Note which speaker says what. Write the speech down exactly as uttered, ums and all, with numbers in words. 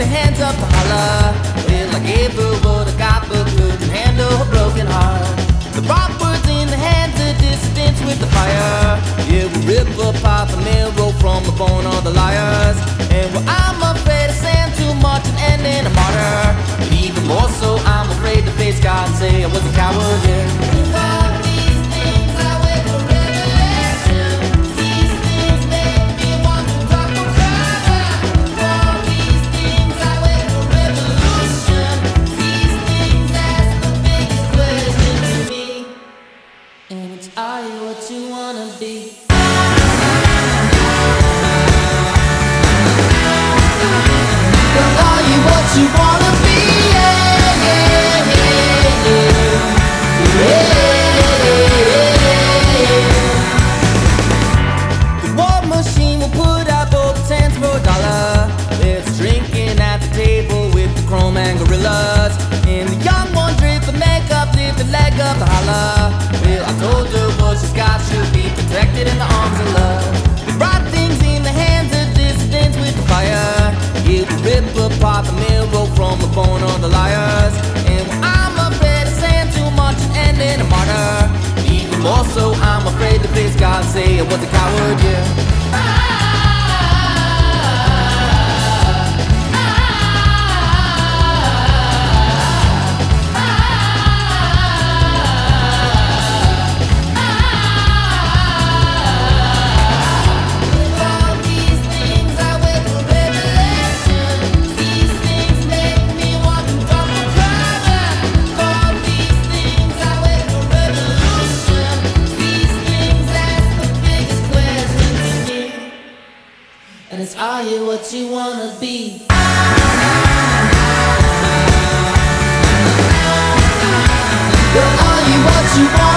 Speaker 1: their hands up to holler. Well, I gave her what I got, but couldn't handle her broken heart. The rock words in the hands of dissidents with the fire. Yeah, we rip apart the mirror from the bone of the liars. And well, I'm afraid of saying too much and ending a martyr. But even more so, I'm afraid to face God and say I was a coward, yeah. Are you what you wanna be? Well, are you what you wanna be? Yeah, yeah, yeah, yeah, yeah. The war machine will put out both cents for a dollar. There's drinking at the table with the chrome and gorillas. And the young one drip the makeup, lift the leg up to holler. Well, I told her what she's got should be protected in the arms of love. We brought things in the hands of dissidents with the fire. Yeah, we rip apart the mirror from the bone of the liars. And well, I'm afraid of saying too much and ending a martyr. Even more so, I'm afraid to face God and say I was a coward, yeah. And it's, are you what you wanna be? Well, are you what you want?